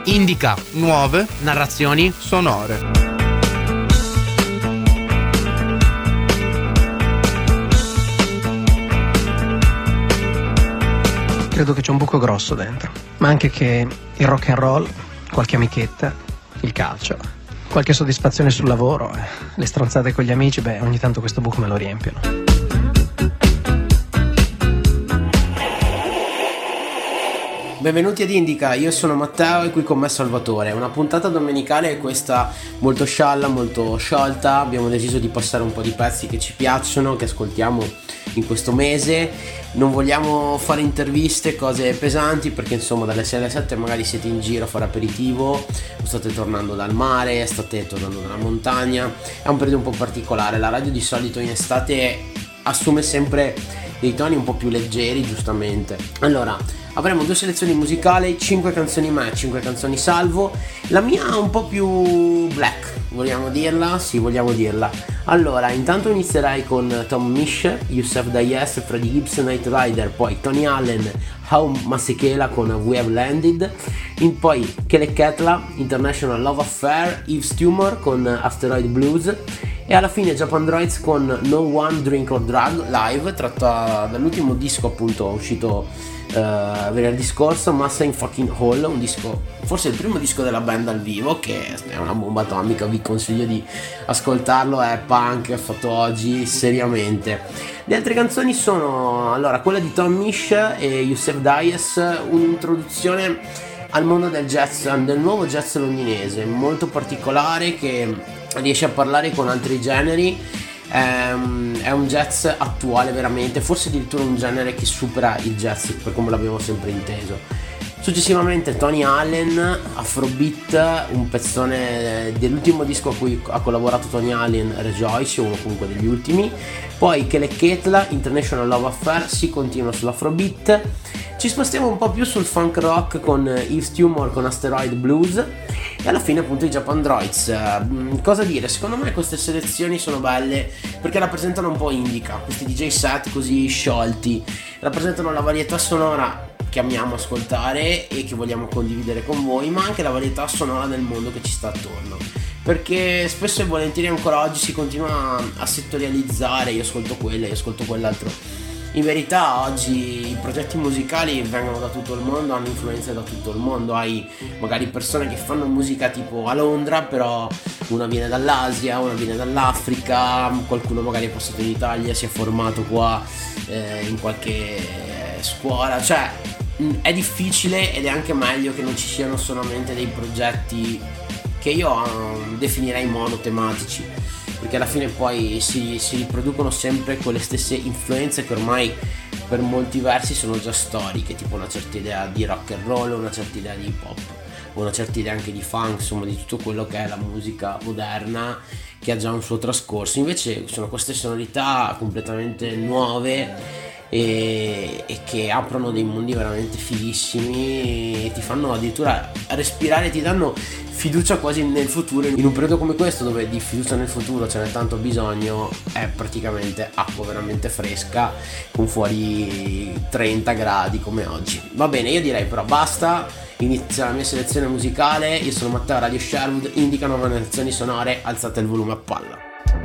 Indica nuove narrazioni sonore. Credo che c'è un buco grosso dentro, ma anche che il rock and roll, qualche amichetta, il calcio, qualche soddisfazione sul lavoro, le stronzate con gli amici, ogni tanto questo buco me lo riempiono. Benvenuti ad Indica, io sono Matteo e qui con me Salvatore. Una puntata domenicale, questa molto scialla, molto sciolta. Abbiamo deciso di passare un po' di pezzi che ci piacciono, che ascoltiamo in questo mese. Non vogliamo fare interviste, cose pesanti, perché insomma dalle 6 alle 7 magari siete in giro a fare aperitivo, o state tornando dal mare, state tornando dalla montagna. È un periodo un po' particolare. La radio di solito in estate assume sempre dei toni un po' più leggeri, giustamente. Allora, avremo 2 selezioni musicali, 5 canzoni me, 5 canzoni Salvo. La mia un po' più black, vogliamo dirla? Sì, vogliamo dirla. Allora, intanto inizierei con Tom Misch, Yusef Dayes, Freddie Gibbs, Night Rider, poi Tony Allen, How Masekela con We Have Landed, poi Kelly Ketla, International Love Affair, Yves Tumor con Asteroid Blues, e alla fine Japan Droids con No One Drink or Drug live, tratta dall'ultimo disco appunto uscito venerdì scorso, Massa in Fucking Hall, un disco, forse il primo disco della band dal vivo, che è una bomba atomica. Vi consiglio di ascoltarlo, è punk, è fatto oggi seriamente. Le altre canzoni sono, allora, quella di Tom Misch e Yusef Dayes, un'introduzione al mondo del jazz, del nuovo jazz londinese, molto particolare, che riesce a parlare con altri generi. È un jazz attuale veramente, forse addirittura un genere che supera il jazz per come l'abbiamo sempre inteso. Successivamente Tony Allen, Afrobeat, un pezzone dell'ultimo disco a cui ha collaborato Tony Allen, Rejoice, uno comunque degli ultimi. Poi Kelly Ketla, International Love Affair, si continua sull'Afrobeat. Ci spostiamo un po' più sul funk rock con Yves Tumor con Asteroid Blues, e alla fine appunto i Japan Droids. Cosa dire? Secondo me queste selezioni sono belle perché rappresentano un po' Indica, questi DJ set così sciolti, rappresentano la varietà sonora che amiamo ascoltare e che vogliamo condividere con voi, ma anche la varietà sonora del mondo che ci sta attorno, perché spesso e volentieri ancora oggi si continua a settorializzare, io ascolto quella, io ascolto quell'altro. In verità oggi i progetti musicali vengono da tutto il mondo, hanno influenze da tutto il mondo. Hai magari persone che fanno musica tipo a Londra, però una viene dall'Asia, una viene dall'Africa, qualcuno magari è passato in Italia, si è formato qua in qualche scuola. Cioè è difficile, ed è anche meglio che non ci siano solamente dei progetti che io definirei monotematici, perché alla fine poi si riproducono sempre quelle stesse influenze che ormai per molti versi sono già storiche, tipo una certa idea di rock and roll, una certa idea di hip hop, una certa idea anche di funk, insomma di tutto quello che è la musica moderna, che ha già un suo trascorso. Invece sono queste sonorità completamente nuove e che aprono dei mondi veramente fighissimi e ti fanno addirittura respirare, ti danno fiducia quasi nel futuro. In un periodo come questo, dove di fiducia nel futuro ce n'è tanto bisogno, è praticamente acqua veramente fresca con fuori 30 gradi come oggi. Va bene, io direi però basta, inizia la mia selezione musicale. Io sono Matteo, Radio Sherwood, Indica nuove narrazioni sonore, alzate il volume a palla.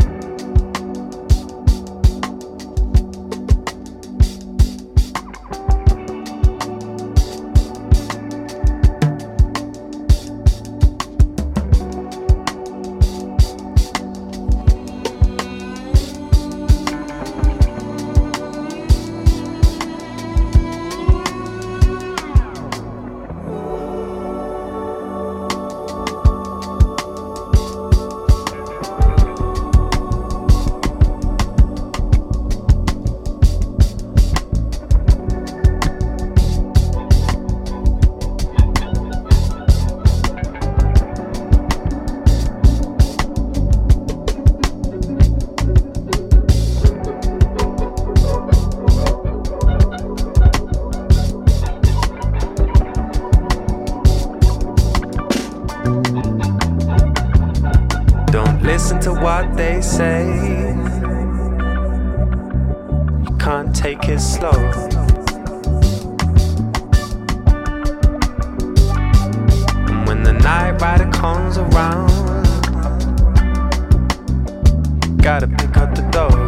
listen to what they say. You can't take it slow. And when comes around, gotta pick up the dough.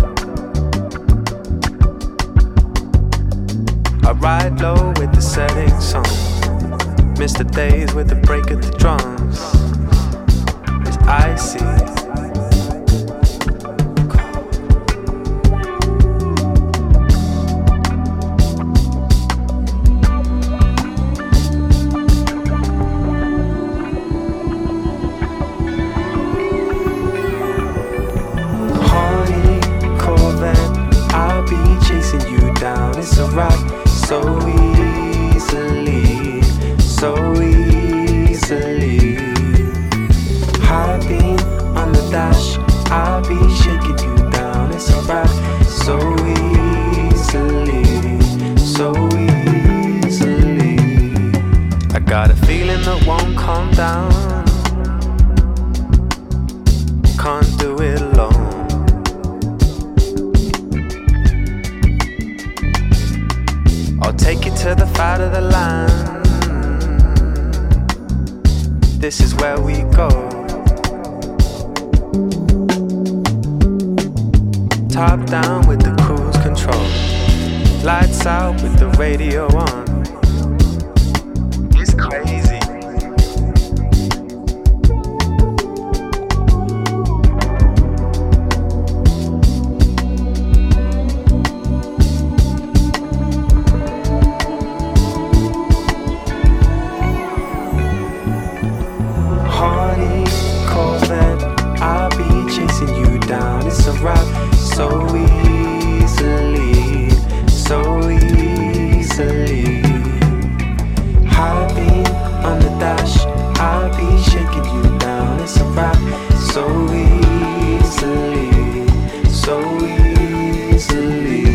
I ride low with the setting sun, miss the days with the break of the drums. It's icy. It's a rock so easily, so easily. High beam on the dash, I'll be shaking you down. It's a rock so easily, so easily. I got a feeling that won't calm down. Can't do it alone. I'll take you to the fat of the land. This is where we go. Top down with the cruise control. Lights out with the radio on. It's crazy. It's a rock so easily, so easily. High beam on the dash, I'll be shaking you down. It's a rock so easily, so easily.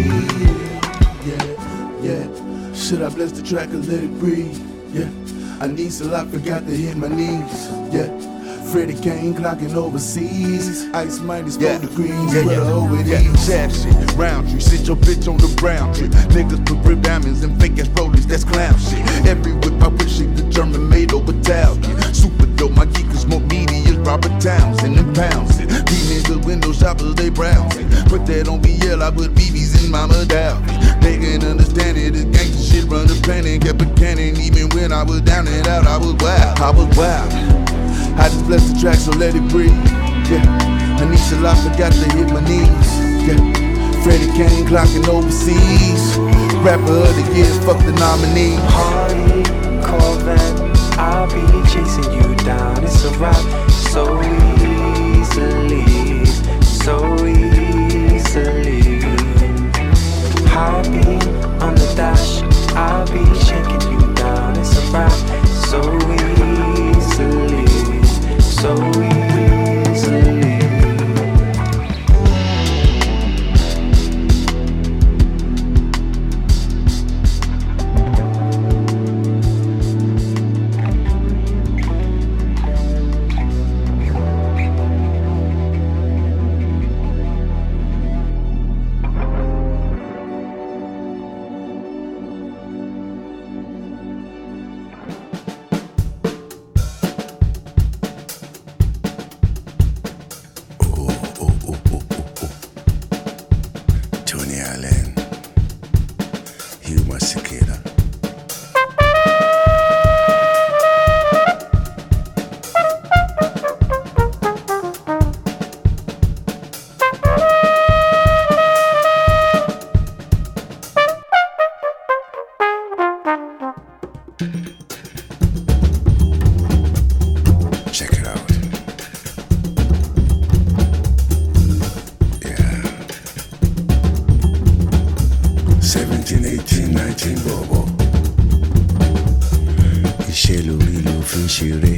Yeah. Should I bless the track and let it breathe? Yeah. I need so I forgot to hit my knees. Yeah. Freddie Kane clocking overseas. Ice minus 4 degrees. Sad shit, round tree. Sit your bitch on the brown tree. Niggas put real diamonds and fake ass rollies. That's clown shit. Every whip I wish it the German made over Talcott. Super dope, my geek is more meaty as Robert Townsend and Pouncing. These niggas window shoppers, they browsing. Put that on BL, I put BBs in Mama Dow. They can understand it, this gangsta shit run the planet. Kept a cannon, even when I was down and out, I was wild. I just bless the track, so let it breathe. Yeah, Anisha I forgot to hit my knees. Yeah, Freddie Kane clocking overseas. Rapper of the year, fuck the nominee. Hardy Corvette, I'll be chasing you down. It's a rock so easily, so easily. High beam on the dash, I'll be shaking you down. It's a rock so easily, so easily. Check it out. Yeah. 17, 18, 19, bobo. Iṣẹ́ lórí ló fi ń ṣeré.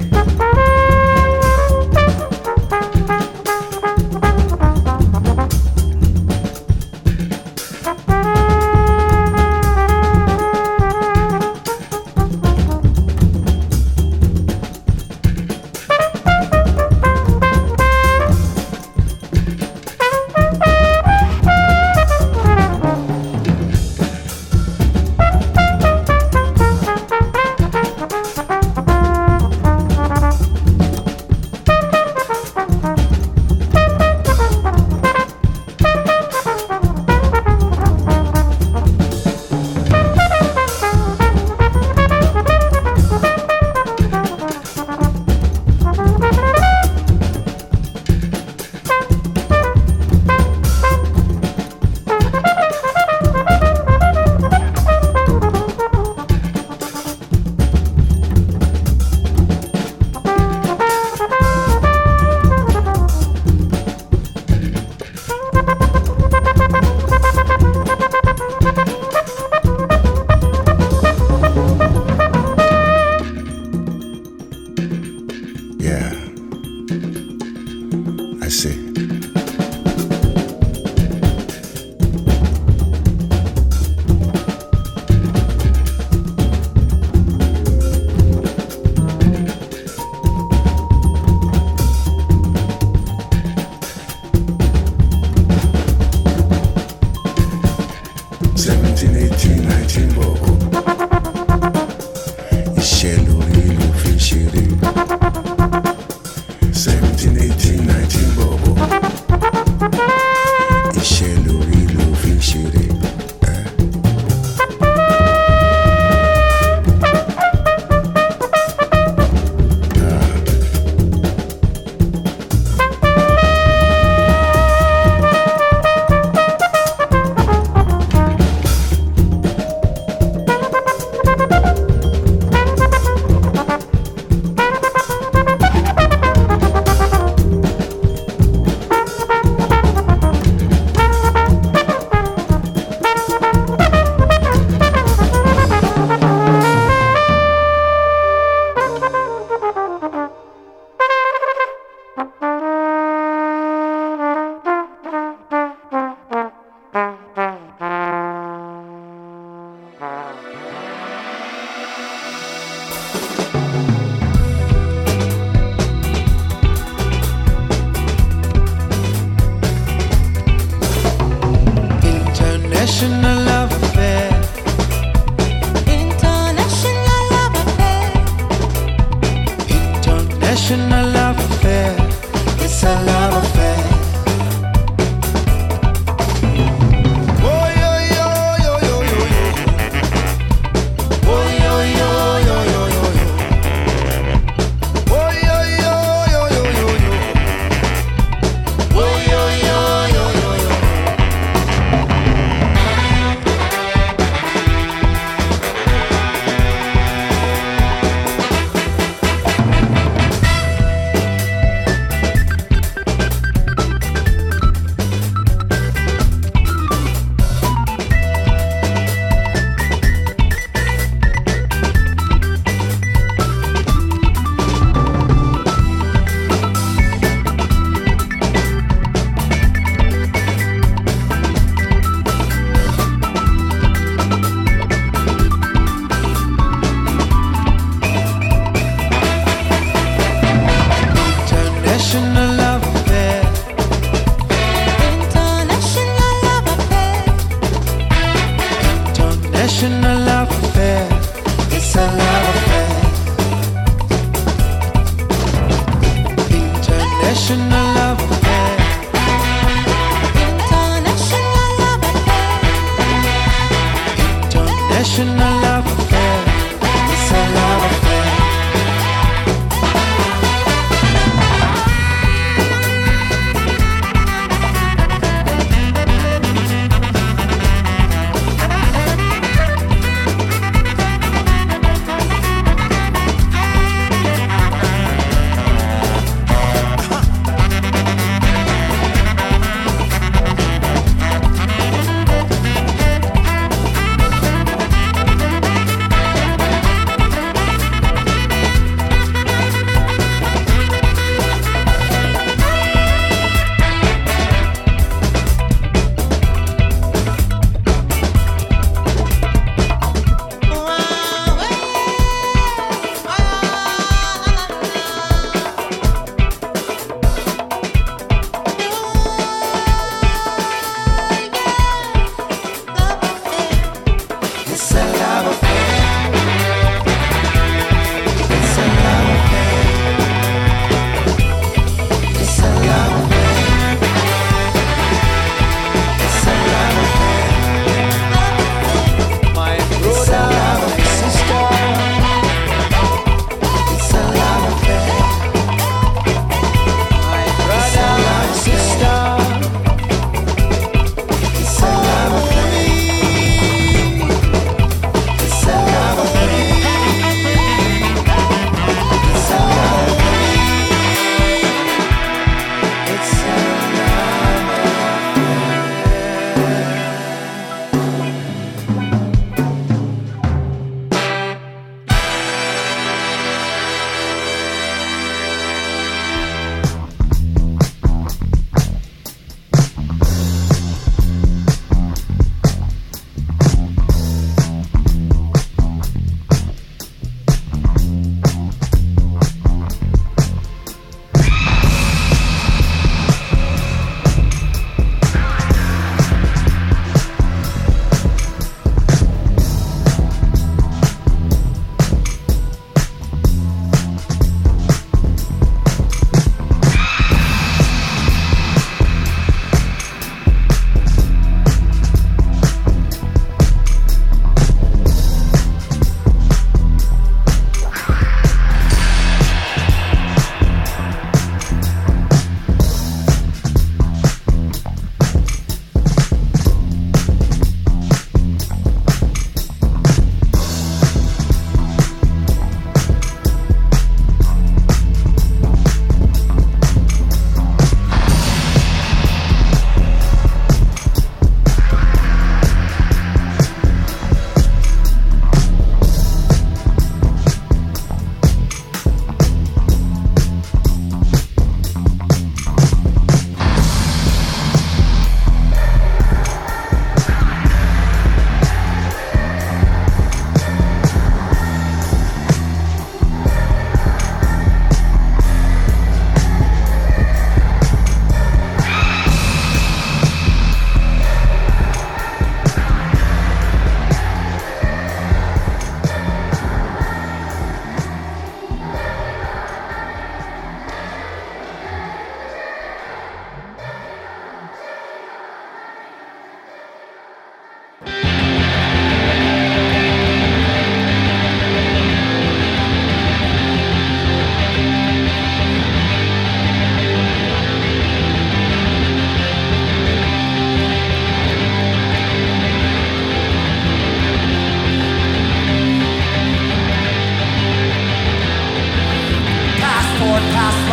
International love affair. International love affair. International love affair. It's a love affair. Oh yo yo yo yo yo yo. Oh yo yo yo yo yo yo.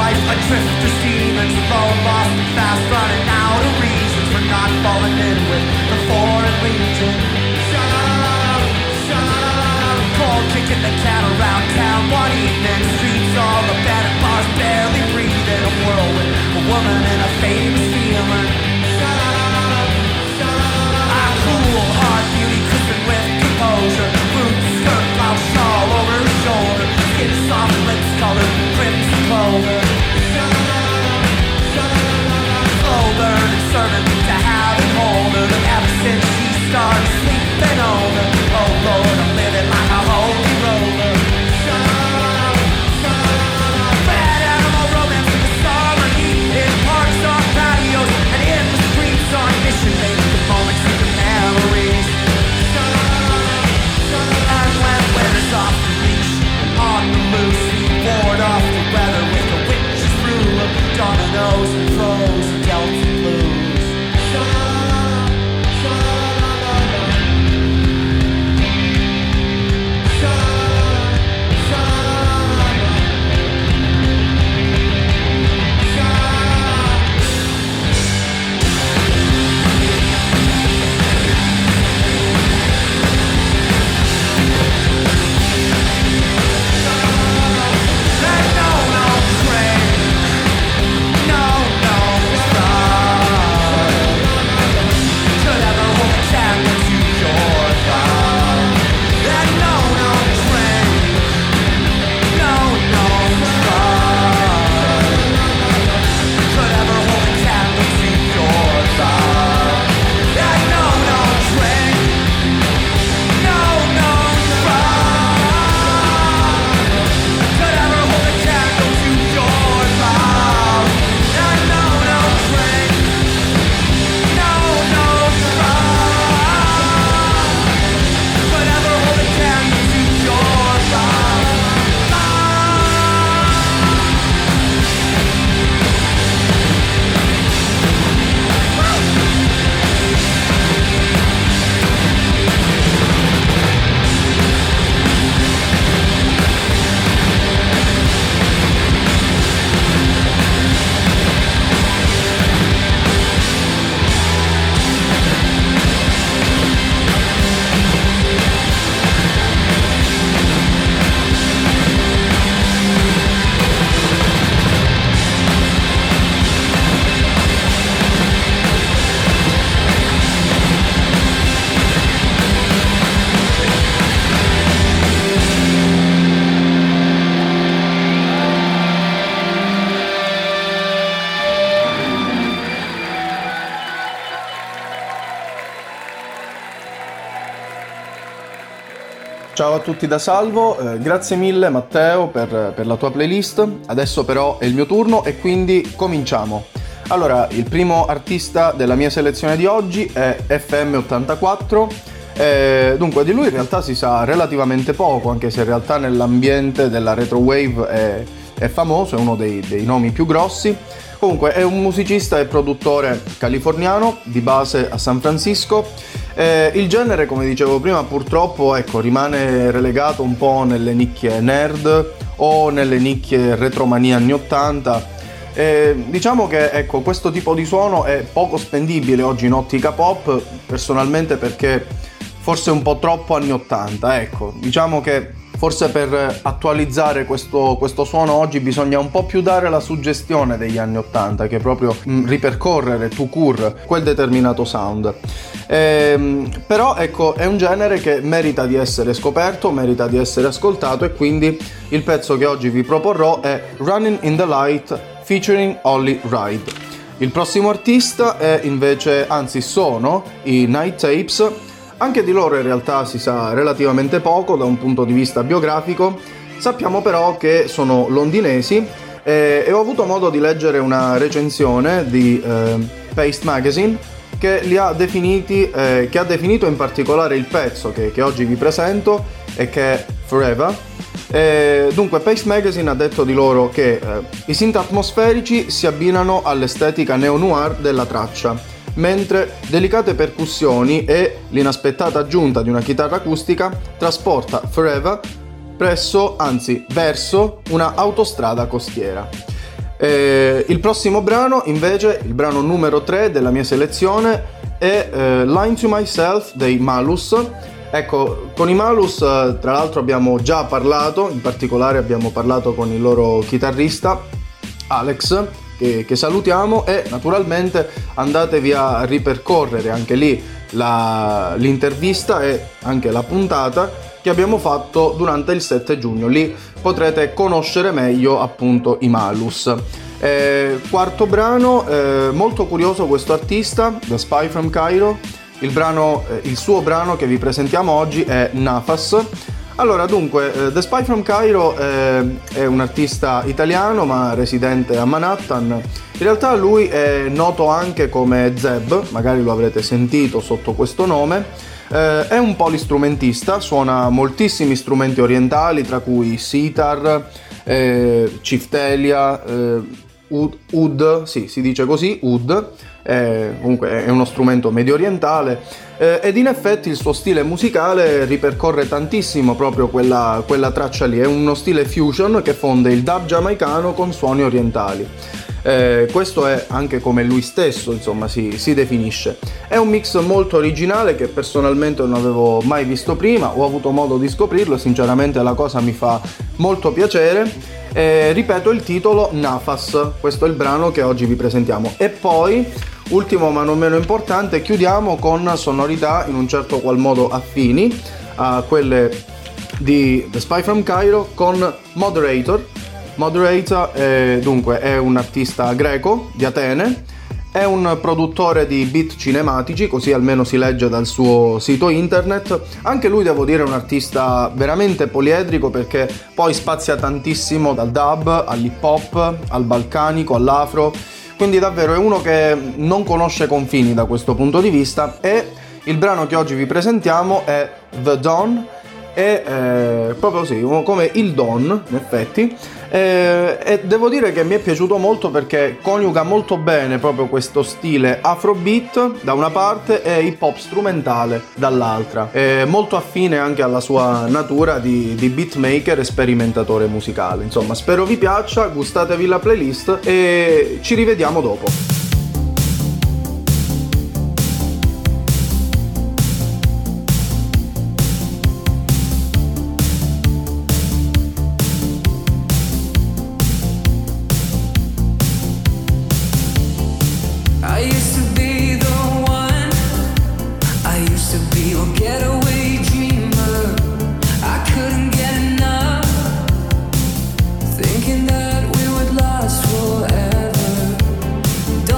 life adrift as demons, alone, lost and fast, running out of reasons for not falling in with the foreign legion. Cold kicking the can around town one evening, streets all abandoned, bars barely breathing, a whirlwind, a woman and a famous feeling. A cool, hard beauty crisping with composure, boots, skirt, blouse, shawl over her shoulder, skin soft, lips colored crimson clover. Slow burning servant to have and hold her, but ever since she started sleeping over, oh Lord, I'm living like a holy rover. Bad animal romance in the summer heat, in parks on patios and in the streets on mission, making the moments into memories. And when winter's off the leash, on the loose, we ward off the weather with a witch's brew of dominoes and throws and Delta blues. Ciao a tutti da Salvo, grazie mille Matteo per la tua playlist. Adesso però è il mio turno e quindi cominciamo. Allora, il primo artista della mia selezione di oggi è FM84. Dunque di lui in realtà si sa relativamente poco, anche se in realtà nell'ambiente della retrowave è famoso, è uno dei nomi più grossi. Comunque è un musicista e produttore californiano di base a San Francisco. Il genere, come dicevo prima, purtroppo rimane relegato un po' nelle nicchie nerd o nelle nicchie retromania anni 80. Diciamo che questo tipo di suono è poco spendibile oggi in ottica pop, personalmente, perché forse un po' troppo anni 80. Diciamo che forse per attualizzare questo suono oggi bisogna un po' più dare la suggestione degli anni 80, che proprio ripercorrere tout court quel determinato sound. Però è un genere che merita di essere scoperto, merita di essere ascoltato, e quindi il pezzo che oggi vi proporrò è Running in the Light featuring Holly Ride. Il prossimo artista sono i Night Tapes. Anche di loro in realtà si sa relativamente poco da un punto di vista biografico. Sappiamo però che sono londinesi e ho avuto modo di leggere una recensione di Paste Magazine che ha definito in particolare il pezzo che oggi vi presento e che è Forever. Dunque Paste Magazine ha detto di loro che i synth atmosferici si abbinano all'estetica neo-noir della traccia, mentre delicate percussioni e l'inaspettata aggiunta di una chitarra acustica trasporta Forever verso una autostrada costiera. Il prossimo brano invece, il brano numero 3 della mia selezione, è Lying to Myself dei Malus. Ecco, con i Malus tra l'altro abbiamo già parlato, in particolare abbiamo parlato con il loro chitarrista Alex, che salutiamo, e naturalmente andatevi a ripercorrere anche lì l'intervista e anche la puntata che abbiamo fatto durante il 7 giugno. Lì potrete conoscere meglio appunto i Malus. Quarto brano, molto curioso questo artista, The Spy from Cairo. Il suo brano che vi presentiamo oggi è Nafas. Allora, dunque, The Spy from Cairo è un artista italiano ma residente a Manhattan. In realtà lui è noto anche come Zeb, magari lo avrete sentito sotto questo nome. È un polistrumentista, suona moltissimi strumenti orientali, tra cui sitar, ciftelia, oud, sì, si dice così, oud. Comunque è uno strumento medio orientale, ed in effetti il suo stile musicale ripercorre tantissimo proprio quella traccia lì. È uno stile fusion che fonde il dub giamaicano con suoni orientali. Questo è anche come lui stesso, insomma, si definisce. È un mix molto originale che personalmente non avevo mai visto prima, ho avuto modo di scoprirlo e sinceramente la cosa mi fa molto piacere. Ripeto il titolo, Nafas, questo è il brano che oggi vi presentiamo. E poi, ultimo ma non meno importante, chiudiamo con sonorità in un certo qual modo affini a quelle di The Spy from Cairo con Moderator. Moderator dunque è un artista greco di Atene, è un produttore di beat cinematici, così almeno si legge dal suo sito internet. Anche lui, devo dire, è un artista veramente poliedrico, perché poi spazia tantissimo dal dub all'hip hop, al balcanico, all'afro, quindi davvero è uno che non conosce confini da questo punto di vista. E il brano che oggi vi presentiamo è The Dawn, è proprio così, come il Dawn in effetti, e devo dire che mi è piaciuto molto perché coniuga molto bene proprio questo stile afrobeat da una parte e hip hop strumentale dall'altra, è molto affine anche alla sua natura di beatmaker e sperimentatore musicale. Insomma, spero vi piaccia, gustatevi la playlist e ci rivediamo dopo. I used to be the one, I used to be a getaway dreamer. I couldn't get enough, thinking that we would last forever. Don't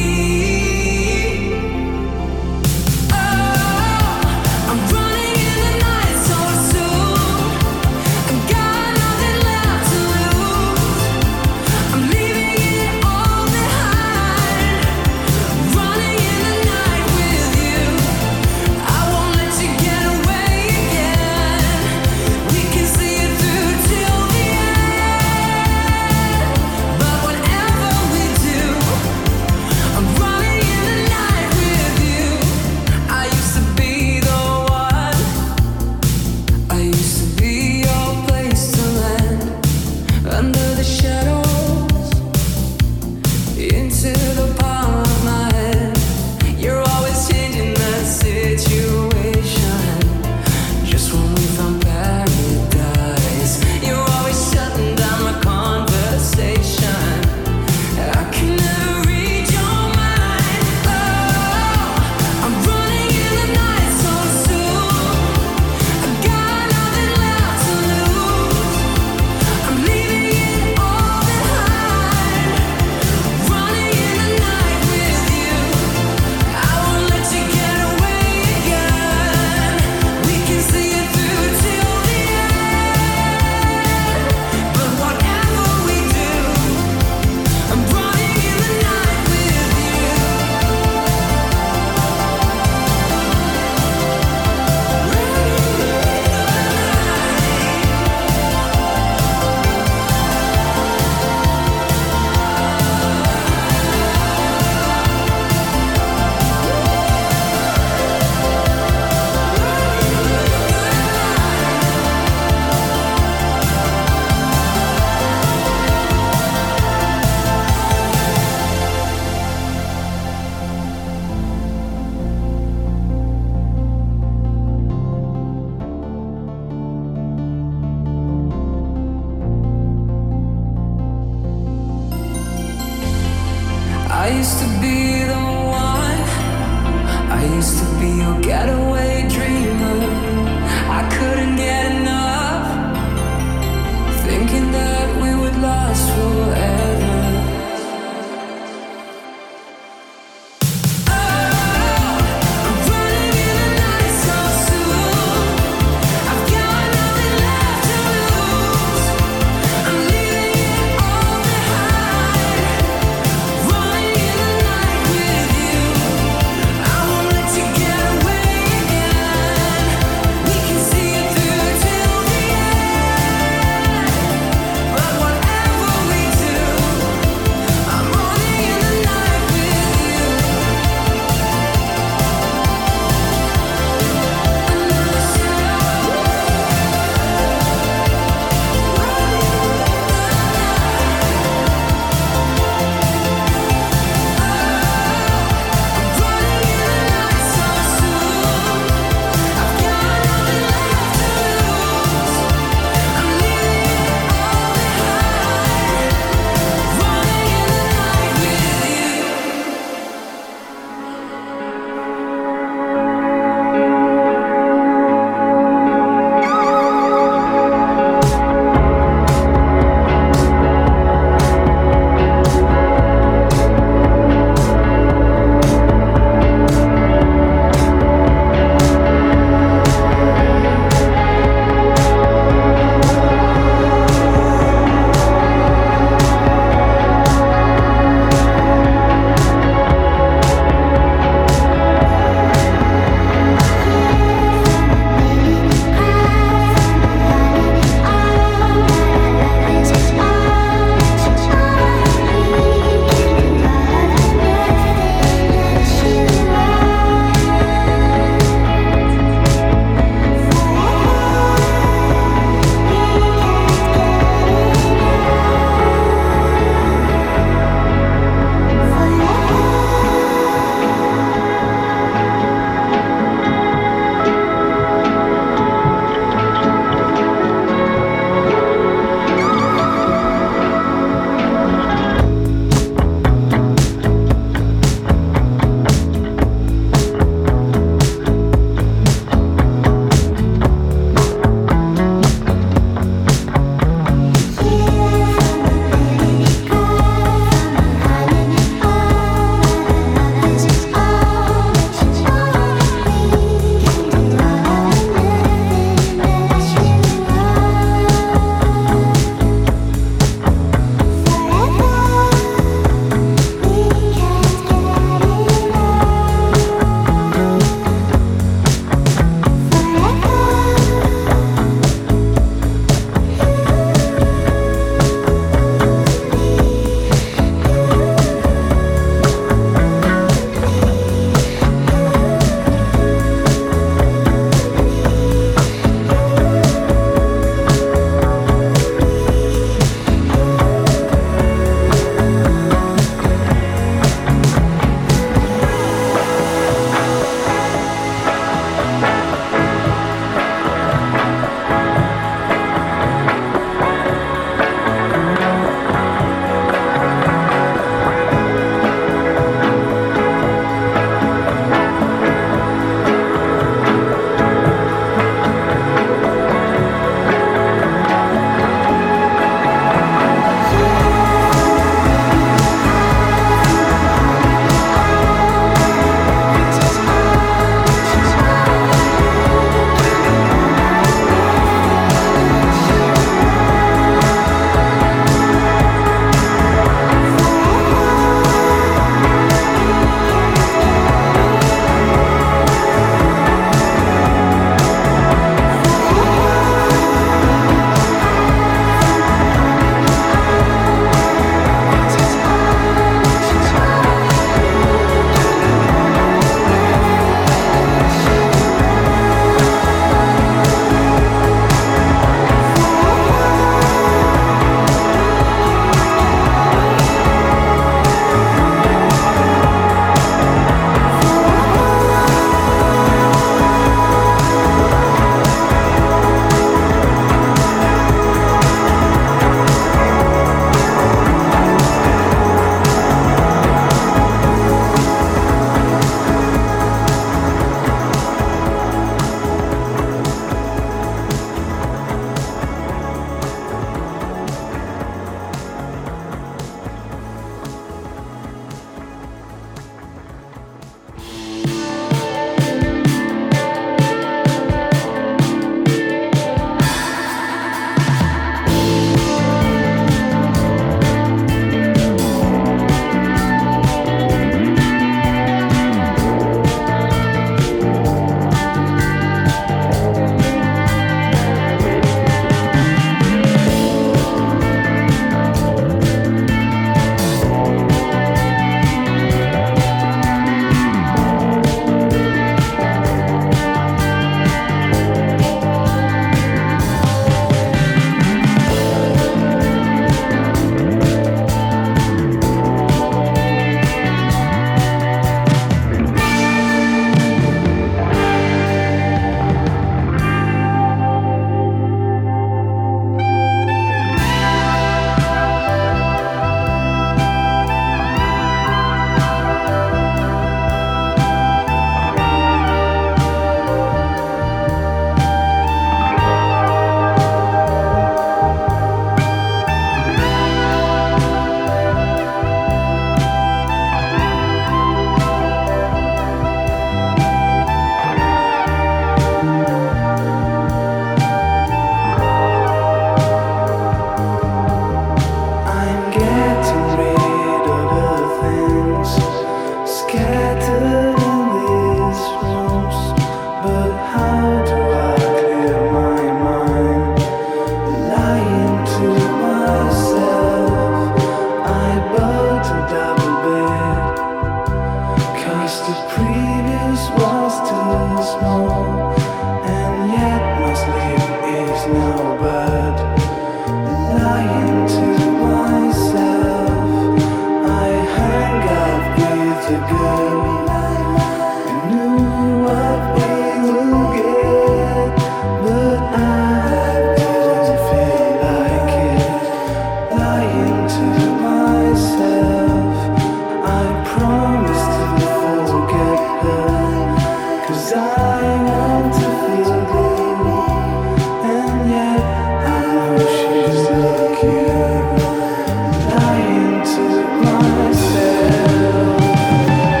wish the previous was too small, and yet my sleep is now bad. Lying to myself, I hang out with the girl I knew what we would get, but I didn't feel like it. Lying to myself, I promised to forget her, 'cause I want to feel good, and yet I know she's like you. Lying to myself.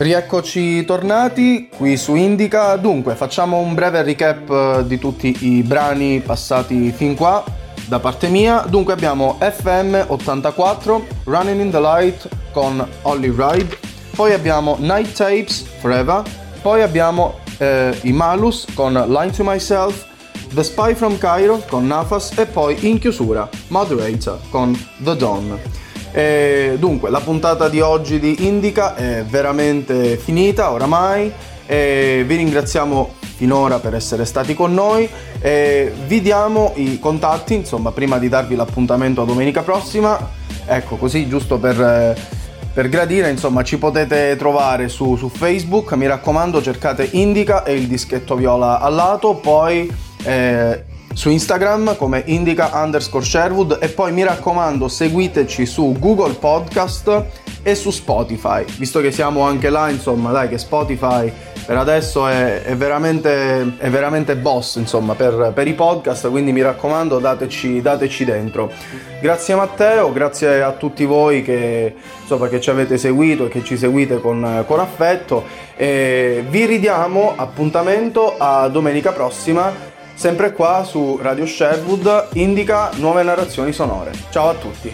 Rieccoci tornati qui su Indica. Dunque, facciamo un breve recap di tutti i brani passati fin qua da parte mia. Dunque abbiamo FM 84, Running in the Light con Holly Ride, poi abbiamo Night Tapes, Forever, poi abbiamo i Malus con Lying to Myself, The Spy from Cairo con Nafas e poi in chiusura Moderator con The Dawn. Dunque la puntata di oggi di Indica è veramente finita oramai, vi ringraziamo finora per essere stati con noi, vi diamo i contatti, insomma, prima di darvi l'appuntamento a domenica prossima, ecco, così giusto per gradire, insomma, ci potete trovare su Facebook, mi raccomando, cercate Indica e il dischetto viola al lato, poi su Instagram come Indica_Sherwood e poi mi raccomando seguiteci su Google Podcast e su Spotify, visto che siamo anche là, insomma, dai, che Spotify per adesso è veramente boss, insomma, per i podcast, quindi mi raccomando, dateci dentro. Grazie Matteo, grazie a tutti voi che, insomma, che ci avete seguito e che ci seguite con affetto, e vi ridiamo appuntamento a domenica prossima, sempre qua su Radio Sherwood, Indica, nuove narrazioni sonore. Ciao a tutti.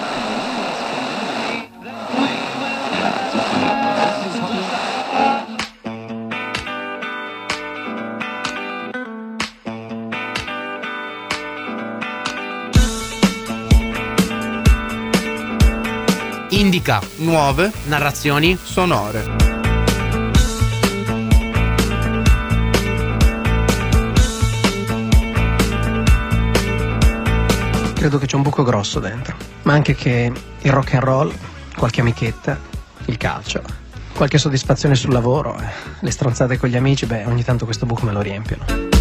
Indica, Nuove narrazioni sonore. Credo che c'è un buco grosso dentro, ma anche che il rock and roll, qualche amichetta, il calcio, qualche soddisfazione sul lavoro, le stronzate con gli amici, ogni tanto questo buco me lo riempiono.